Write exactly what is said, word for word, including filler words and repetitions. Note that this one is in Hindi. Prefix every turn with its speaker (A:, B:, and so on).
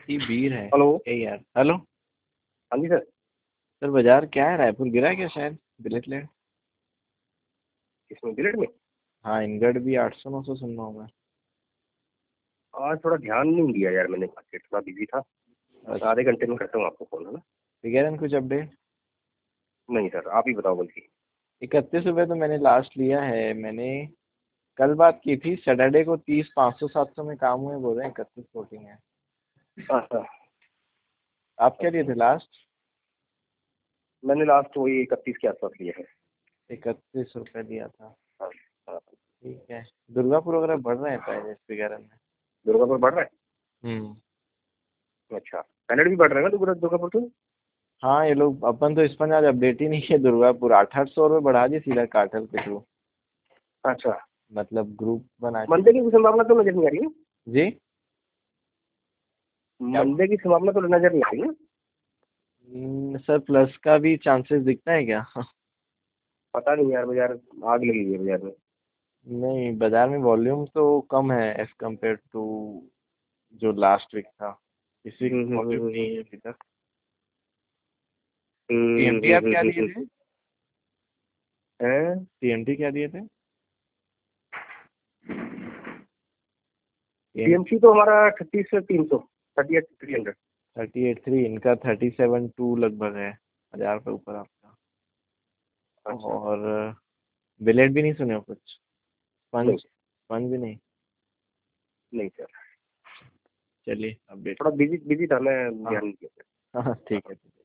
A: इतनी भीड़ है।
B: हेलो।
A: ए यार, हेलो।
B: हाँ जी सर।
A: सर बाजार क्या है, रायपुर गिरा है क्या शायद? बिलेट ले।
B: इसमें बिलेट में
A: हाँ, इनगढ़ भी आठ सौ नौ सौ सुन रहा हूँ मैं।
B: आज थोड़ा ध्यान नहीं दिया यार, मैंने मार्केट थोड़ा बिजी था।
A: अच्छा,
B: आधे घंटे में करता हूँ आपको फोन, है ना?
A: वगैरह कुछ अपडेट?
B: नहीं सर, आप ही बताओ बल्कि।
A: इकतीस रुपये तो मैंने लास्ट लिया है। मैंने कल बात की थी, सैटरडे को तीस पाँच सौ सात सौ में काम हुए, बोल रहे हैं इकतीस फोर्टिंग है।
B: अच्छा।
A: आप क्या लिए थे लास्ट?
B: मैंने लास्ट वही इकतीस के आसपास लिया है।
A: इकतीस रुपये दिया था।
B: हाँ। हाँ।
A: ठीक है। दुर्गापुर वगैरह बढ़ रहे हैं प्राइजेस वगैरह में?
B: दुर्गापुर बढ़ रहा
A: हम्म।
B: है? अच्छा, कन्नड़ भी बढ़ रहा है ना दुर्गा दुर्गापुर तो?
A: हाँ, ये लोग अपन तो इस पर आज अपडेट ही नहीं है। दुर्गापुर आठ आठ सौ रुपये बढ़ा दी सीधा कार्टेल के थ्रू।
B: अच्छा।
A: मतलब ग्रुप बना के।
B: मंदे की संभावना तो नजर नहीं आ रही है।
A: जी। क्या?
B: मंदे की संभावना तो नजर नहीं आ रही है।
A: हम्म, सर प्लस का भी चांसेस दिखता है क्या?
B: पता नहीं यार, बाजार आग लगी हुई है बाजार में।
A: नहीं, बाजार में वॉल्यूम तो कम है एज कम्पेयर टू जो लास्ट वीक था। इस वीक
B: हम्म हम्म
A: वॉल्यूम
B: हम्म
A: नहीं
B: हम्म
A: है अभी तक।
B: हम्म
A: टीएमटी
B: हम्म
A: आप
B: हम्म
A: क्या
B: हम्म
A: दिए थे?
B: हम्म। हैं?
A: टीएमटी क्या दिए थे? टीएम
B: टीएमसी तो हमारा छत्तीस से तीन सौ, thirty eight three hundred.
A: Thirty eight three, इनका थर्टी सेवन टू लगभग है। हजार रुपये ऊपर आपका।
B: अच्छा।
A: और बिलेट भी नहीं सुने हो कुछ?
B: नहीं।
A: स्पंज? स्पंज भी नहीं?
B: नहीं सर,
A: चलिए अपडेट।
B: थोड़ा बिजी बिजी था मैं,
A: हाँ
B: ध्यान नहीं दिया।
A: हाँ, ठीक है।